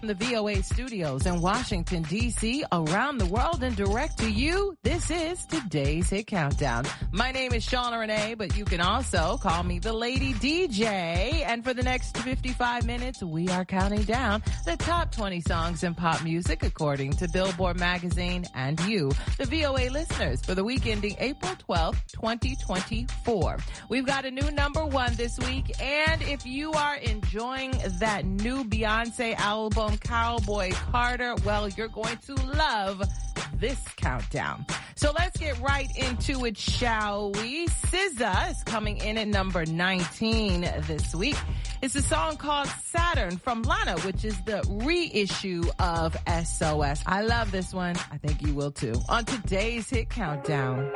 the VOA studios in Washington, D.C., around the world and direct to you, this is today's Hit Countdown. My name is Shauna Renee, but you can also call me the Lady DJ. And for the next 55 minutes, we are counting down the top 20 songs in pop music according to Billboard magazine and you, the VOA listeners, for the week ending April 12th, 2024. We've got a new number one this week, and if you are enjoying that new Beyonce album, Cowboy Carter, well, you're going to love this countdown. So let's get right into it, shall we? SZA is coming in at number 19 this week. It's a song called Saturn from Lana, which is the reissue of SOS. I love this one. I think you will too. On today's Hit Countdown.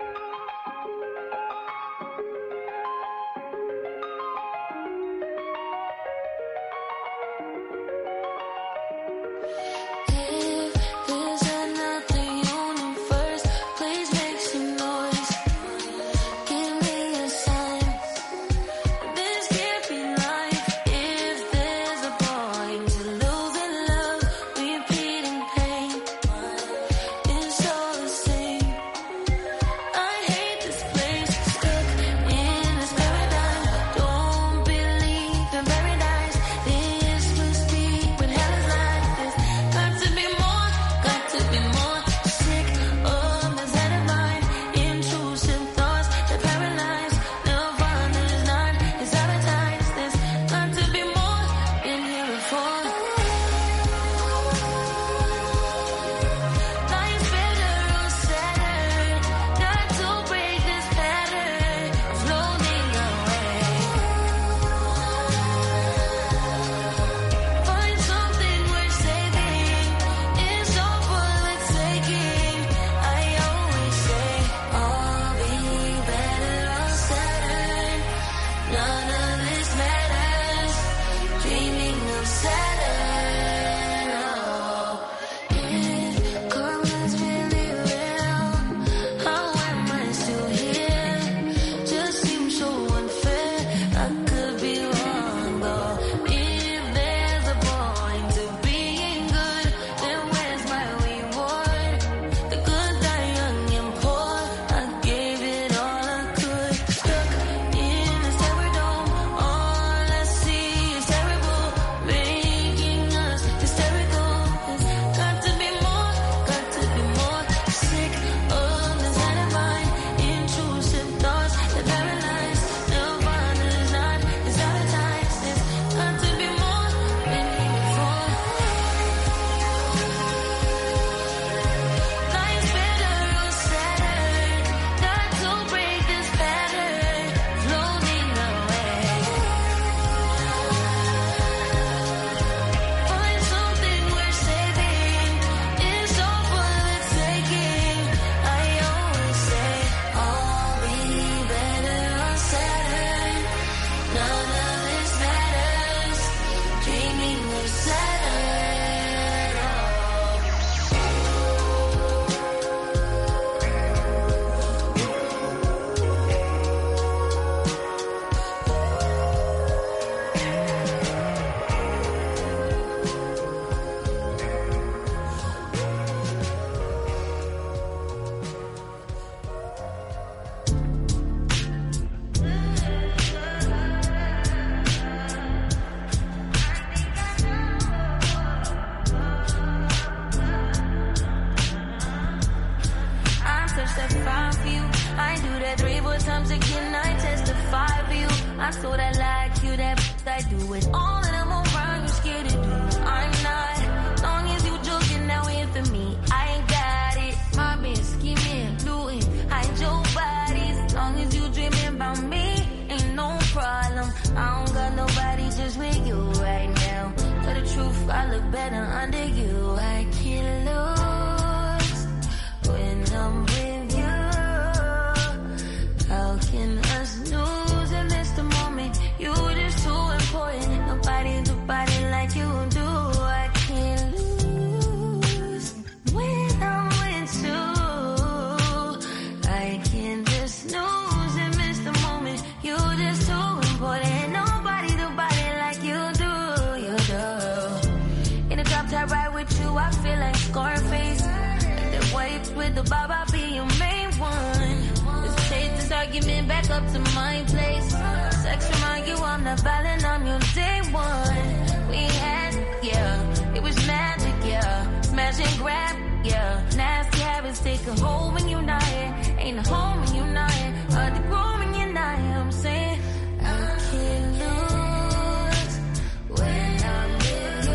with the Bob, I'll be your main one. Let's chase this argument back up to my place. Sex remind you I'm not violent, I'm your day one. We had, yeah, it was magic, yeah. Smash and grab, yeah. Nasty habits take a hold when you're not here. Ain't a home when you're not here. Hard to grow when you're not here. I'm saying I can't lose when I'm with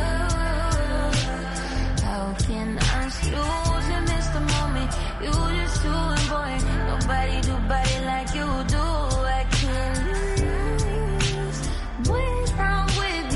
you. How can I snooze and miss the moment? You just too important. Nobody do body like you do. I can't lose when I'm with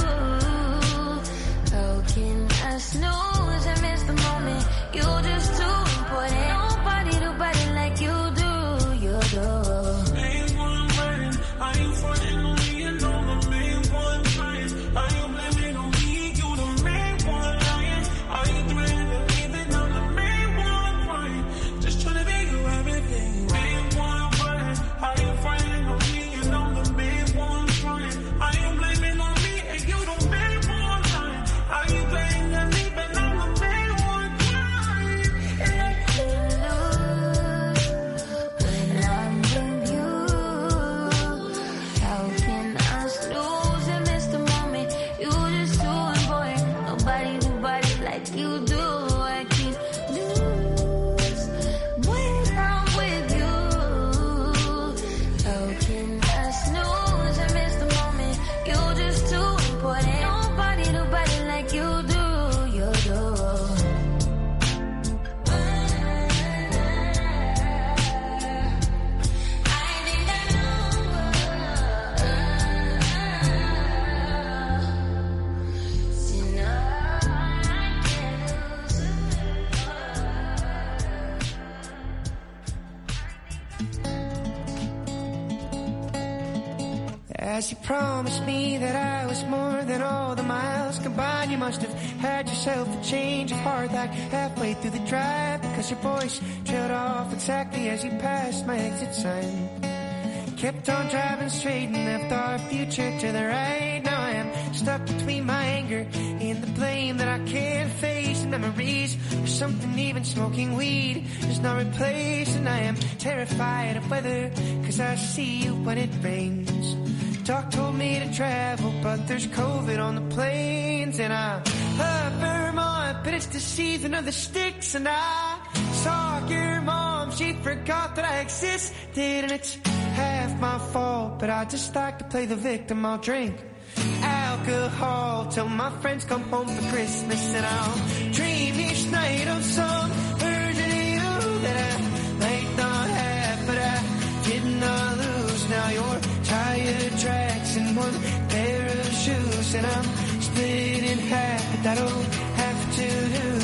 you. How can I snooze and miss the moment? You just too important. Nobody do body like you do. You do. Main one running, I ain't frontin' on me, you know the main one trying. I ain't blaming on me, you the main one lying. I ain't threatening to leave it, I'm the main one crying. Just tryna make you everything. Main one running, I ain't frontin' on me, you know the main one trying. I ain't blaming on me, and you the main one lying. I ain't playing the lead, but I'm the main one crying. And I Can't lose when I'm with you. How can I snooze and miss the moment? You just too important. Nobody do body like you do. I can't lose when I'm with you. How can I snooze and miss the moment? You just too important. Nobody do body like you do. You do. As you promised me that I was more than all the miles combined, you must have had yourself a change of heart like halfway through the drive, because your voice trailed off exactly as you passed my exit sign. Kept on driving straight and left our future to the right. Now I am stuck between my anger and the blame that I can't face. Memories or something, even smoking weed does not replace. And I am terrified of weather, cause I see you when it rains. Doc told me to travel, but there's COVID on the planes. And I love Vermont, but it's the season of the sticks. And I saw your mom, she forgot that I existed. And it's half my fault, but I just like to play the victim. I'll drink alcohol till my friends come home for Christmas. And I'll dream each night of some version of you that I might not have, but I did not lose. Now you're tire tracks and one pair of shoes, and I'm split in half, but that'll have to do.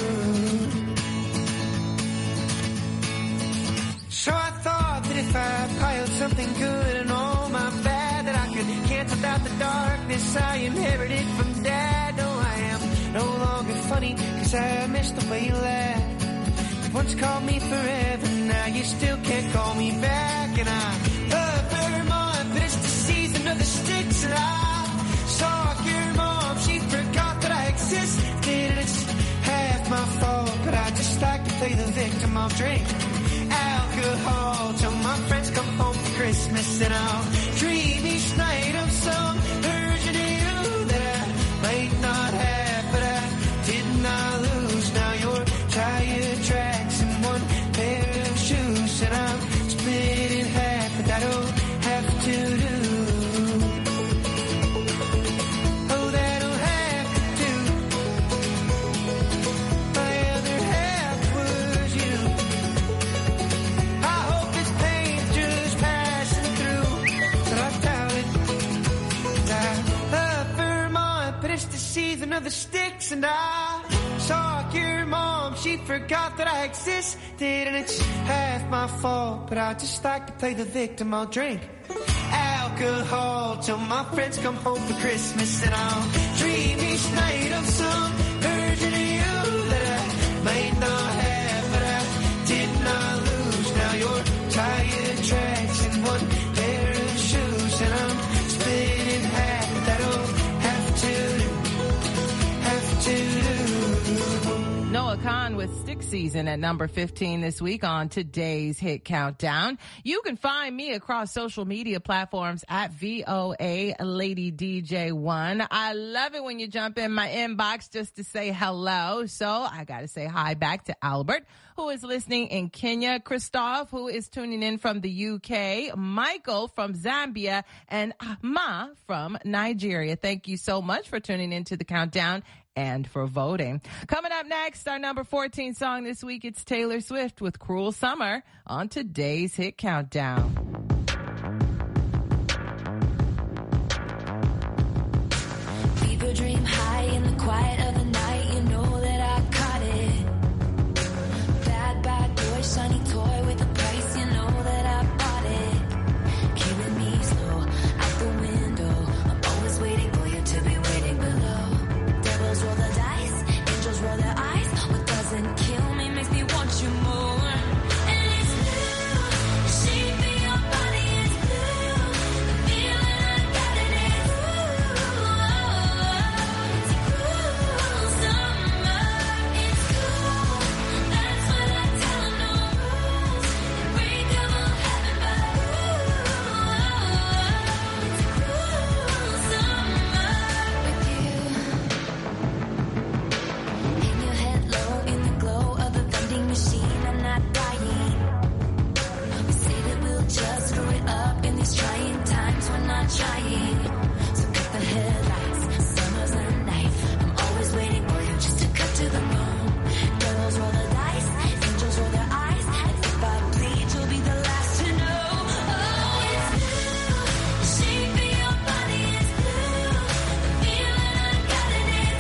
So I thought that if I piled something good and all my bad, that I could cancel out the darkness I inherited from Dad. No, I am no longer funny, cause I miss the way you laughed. You once called me forever, now you still can't call me back. And I love Vermont, but it's the season of the sticks. And I saw your mom, she forgot that I existed. And it's half my fault, but I just like to play the victim. I'll drink alcohol till my friends come home for Christmas. And I'll dream each night of some version of you that I might not have, but I did not lose. Now you're tire tracks and one pair of shoes, and I'm split in half, but that'll have to do. Oh, that'll have to do. My other half was you. I hope this pain's just passing through, but I doubt it. I love Vermont, but it's the season of the sticks. And I saw your mom, she forgot that I existed. And it's half my fault, but I just like to play the victim. I'll drink alcohol till my friends come home for Christmas. And I'll dream each night of some version of you that I might not have, but I did not lose. Now you're tire tracks and one pair of shoes, and I'm split in half, but that'll have to do. Noah Khan with Stick Season at number 15 this week on today's Hit Countdown. You can find me across social media platforms at VOA Lady DJ1. I love it when you jump in my inbox just to say hello. So I got to say hi back to Albert, who is listening in Kenya, Christoph, who is tuning in from the UK, Michael from Zambia, and Ma from Nigeria. Thank you so much for tuning into the countdown and for voting. Coming up next, our number 14 song this week, it's Taylor Swift with Cruel Summer on today's Hit Countdown. People dream high in the quiet of the night. You know that I caught it. Bad, bad boy, shiny toy with a price. You know that I bought it. Killing me slow out the window. I'm always waiting for you to be waiting below. Devils roll the dice, angels roll their eyes. What doesn't kill me makes me want you more. And it's blue, the shape of your body is blue. The feeling I got it is it's cruel summer. It's cool, that's what I tell 'em, no rules. Break 'em all heaven, but it's cruel summer with you. In your head low, in the glow of the vending machine, I'm not dying. We say that we'll just screw it up in these trying times, we're not trying. So cut the headlights, summer's the night. I'm always waiting for you just to cut to the bone. Devils roll the dice, angels roll their eyes. And if I bleed, you'll be the last to know. Oh, it's blue, the shape of your body is blue. The feeling I got it is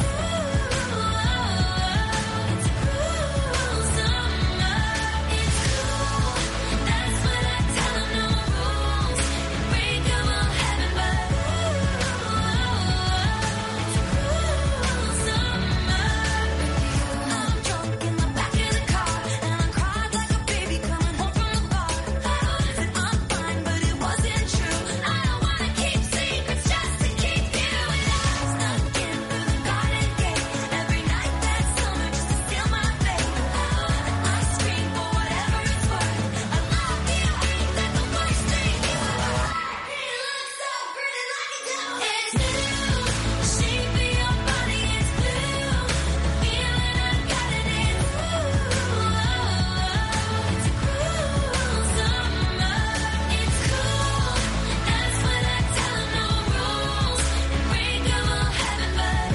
it's cruel summer. It's cool, that's what I tell 'em, no rules. Break 'em all heaven, but it's cruel summer with you. I'm drunk in the back of the car, and I cried like a baby coming home from the bar. Said I'm fine, but it wasn't true. I don't wanna keep secrets just to keep you. And I snuck in through the garden gate every night that summer just to steal my faith. And I scream for whatever it's worth. I love you, ain't that the worst thing you ever heard? You look so pretty like you do. It's blue, the shape of your body is blue. The feeling I got it is it's cruel summer. It's cool, that's what I tell 'em, no rules. And break 'em all heaven, but it's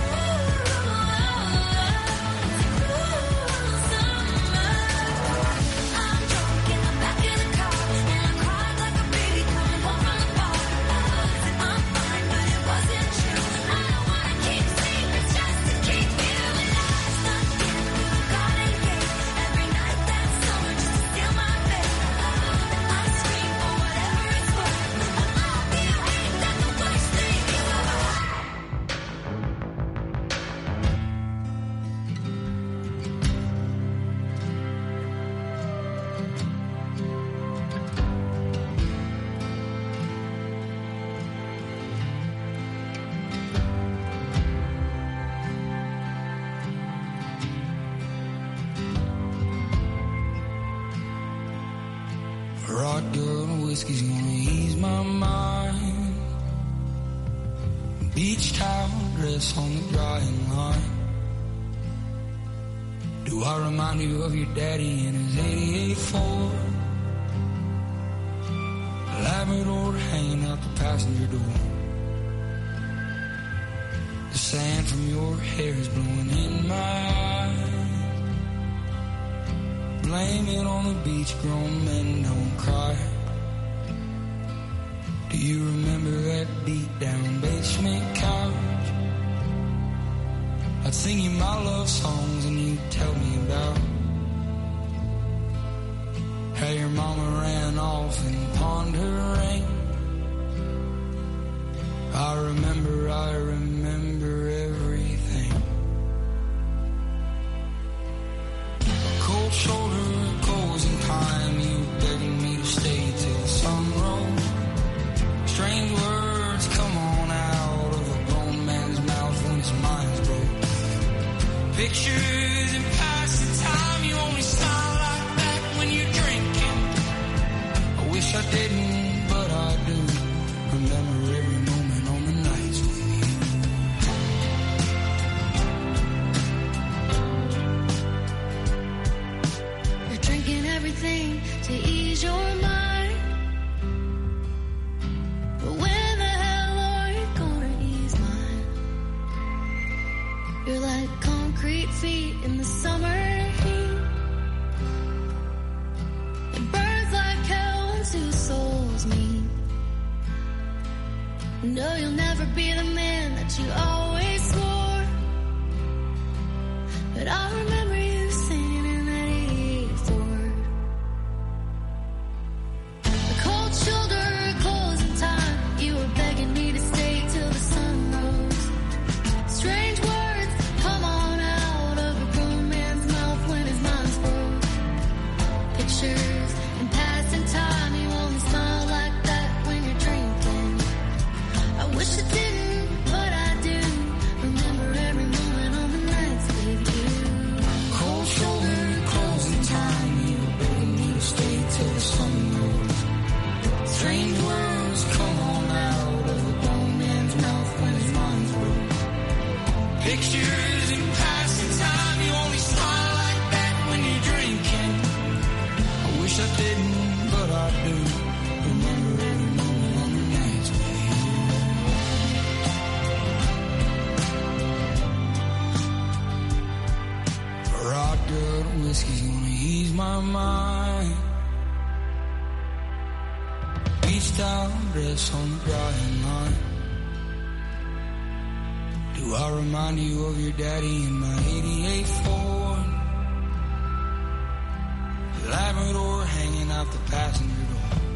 cruel summer. I'm drunk in the back of the car, and I cried like a baby coming home from the bar. Said I'm fine, but it wasn't true. I don't wanna keep secrets just to keep you. And I snuck in through the garden gate every night that summer just to steal my faith. And I scream for whatever it's worth. I love you, ain't that the worst thing you ever heard? Rock girl and whiskey's gonna ease my mind. Beach towel dress on the drying line. Do I remind you of your daddy and his 88 Ford? Labrador hanging out the passenger door. The sand from your hair is blowing in my eyes. Blame it on the beach, grown men don't cry. Do you remember that beat down basement couch? I'd sing you my love songs and you'd tell me about how your mama ran off and pawned her ring. I remember everything. Cold shoulder goes in time. You begging me to stay till the sun rose. Strange words come on out of a grown man's mouth when his mind's broke. Pictures and passing time. everything to ease your mind. But when the hell are you gonna ease mine? You're like concrete feet in the summer heat. It burns like hell when two souls meet. No, you'll never be the man that you always swore. But I remember you singing in that eighth word. The cold shoulder, closing time. You were begging me to stay till the sun rose. Strange words come on out of a grown man's mouth when his mind's broke. Pictures and passing time. You only smile like that when you're drinking. I wish I didn't, but I do. Remember every moment on the nights with you. Cold shoulder, closing time. You were begging me to stay till the sun rose. Strange words come on out of a grown man's mouth when his mind's broke. Pictures in passing time. You only smile like that when you're drinking. I wish I didn't, but I do. Remember every moment on the nights with you. Rock good whiskey's gonna ease my mind. Beach towel dress on the drying line. Do I remind you of your daddy in my 88 Ford? Labrador hanging out the passenger door.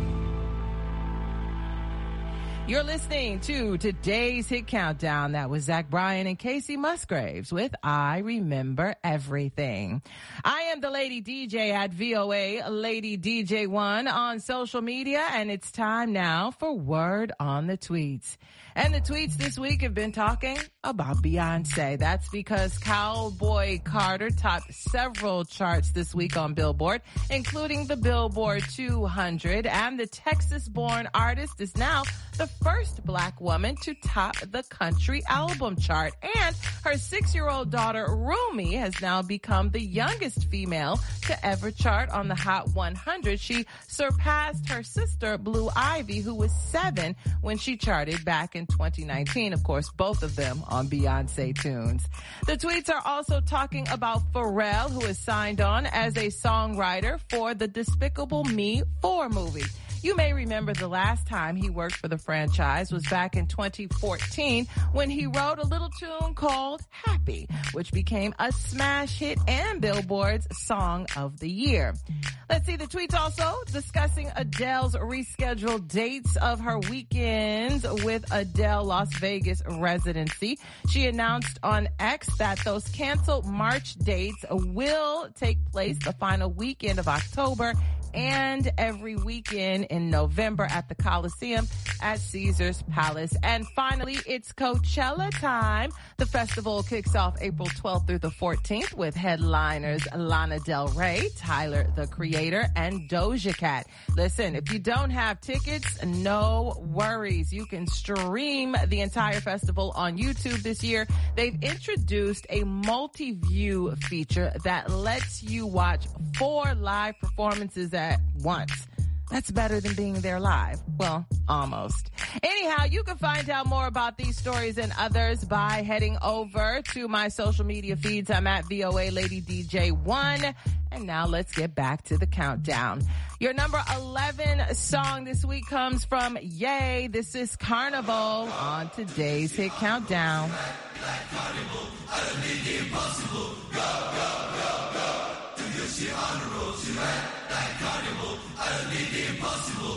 You're listening to today's Hit Countdown. That was Zach Bryan and Casey Musgraves with I Remember Everything. I am the Lady DJ at VOA Lady DJ1 on social media, and it's time now for Word on the Tweets. And the tweets this week have been talking about Beyonce. That's because Cowboy Carter topped several charts this week on Billboard, including the Billboard 200. And the Texas-born artist is now the first black woman to top the country album chart. And her 6-year-old daughter, Rumi, has now become the youngest female to ever chart on the Hot 100. She surpassed her sister, Blue Ivy, who was 7 when she charted back in 2019. Of course, both of them on Beyonce tunes. The tweets are also talking about Pharrell, who is signed on as a songwriter for the Despicable Me 4 movie. You may remember the last time he worked for the franchise was back in 2014 when he wrote a little tune called Happy, which became a smash hit and Billboard's Song of the Year. Let's see, the tweets also discussing Adele's rescheduled dates of her weekends with Adele Las Vegas residency. She announced on X that those canceled March dates will take place the final weekend of October and every weekend in November at the Coliseum at Caesars Palace. And finally, it's Coachella time. The festival kicks off April 12th through the 14th with headliners Lana Del Rey, Tyler, the Creator, and Doja Cat. Listen, if you don't have tickets, no worries. You can stream the entire festival on YouTube this year. They've introduced a multi-view feature that lets you watch 4 live performances at once. That's better than being there live. Well, almost. Anyhow, you can find out more about these stories and others by heading over to my social media feeds. I'm at VOA Lady DJ1. And now let's get back to the countdown. Your number 11 song this week comes from Ye. This is Carnival on today's Hit Countdown. Like Carnival, I don't need the impossible. Go, go, go, go. Do your shit on the road tonight. Like Carnival, I don't need the impossible.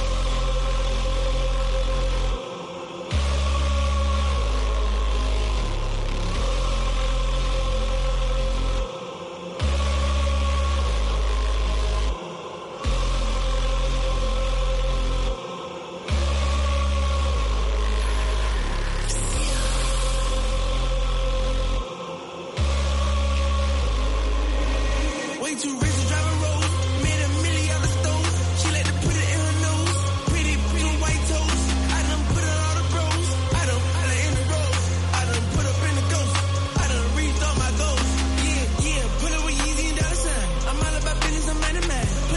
Too rich to drive a road, made $1 million on the stove. She like to put it in her nose. Pretty white toes. I done put it on the bros. I done holla in the road. I done put up in the ghost. I done reached all my goals. Yeah, pull it with Yeezy and dollar sign. I'm all about business, I'm man to man.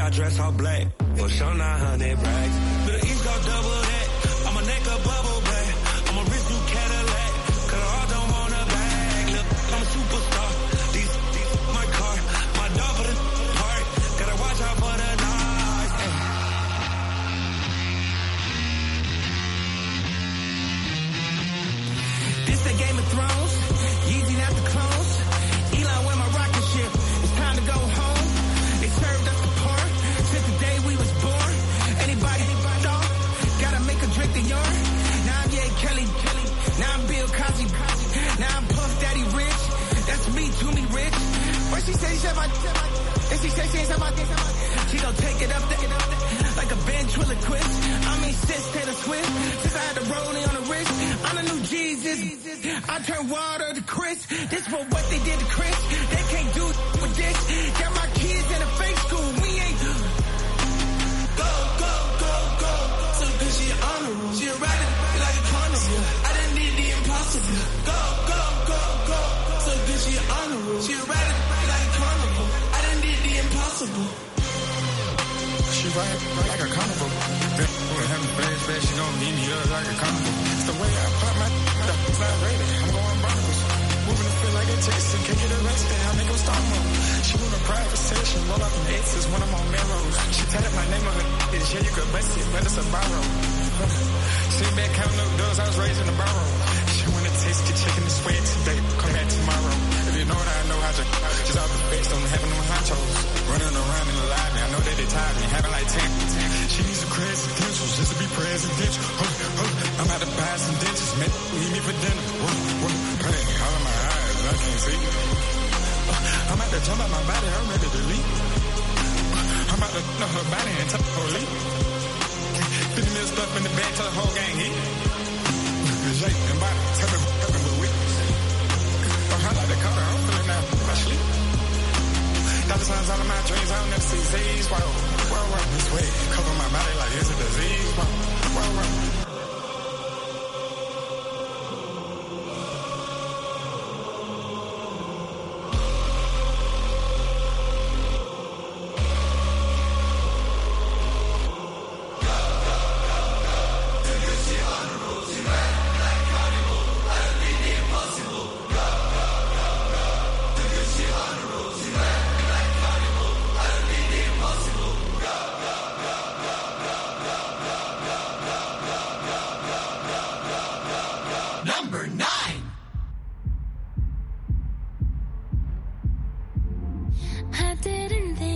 I dress all black. For sure, 900 brags. To the East Coast, double that. I'ma neck a bubble bag. I'ma wrist new Cadillac. Cause I don't want a bag. Look, I'm a superstar. These my car. My dog for the heart. Gotta watch out for the knives. This the Game of Thrones. Yeezy not the clones. Elon with my rocket ship. It's time to go home. They served us apart since the day we was born. Anybody thought? Gotta make a drink the yarn. Now I'm Ye Kelly. Now I'm Bill Cosby. Now I'm Puff Daddy Rich. That's me, to me rich. What she say? She said my. And she said she ain't said my. She gon' take it up like a ventriloquist. I mean, sis Taylor Swift. Since I had the rolling on the wrist, I'm the new Jesus. I turn water to Chris. This for what they did to Chris. They can't do with this. Got my kids in a fake school. We ain't. Go, go, go, go. So good, she honorable. She a rider like a carnival. I didn't need the impossible. Go, go, go, go. So good, she honorable. She a rider like a carnival. I didn't need the impossible. She ride like a carnival. Then when having fast, she gon' meet me up like a carnival. It's the way I pop my fly ready. I'm going Barnabas. Moving to feel like a Texas. Can't get arrested. I make them start mode. She want a private session. Roll up from X's when I'm on Melrose. She tatted my name on her. Yeah, you could bust it, but it's a borrow. Sit back counting up doors. I was raised in the barrow. She wanna taste the chicken and sweat today. Come back tomorrow. If you know what I know, just out the face, don't having them honchos. Running around in the lobby, I know that they tired of me, having like 10. She needs some credentials just to be presidential. I'm out to buy some dentures, man, need me for dinner. Hey, all of my eyes, I can't see. I'm out to jump out my body, I'm ready to leave. I'm out to know her body and tell her leave. 50 mil stuff in the bag, tell the whole gang eat. Jake and body, tell them with weakness. I like the color, I'm feeling now, I sleep. Dollar signs all of my dreams, I don't never see Z's. Whoa, this way, cover my body like it's a disease. Whoa. I didn't think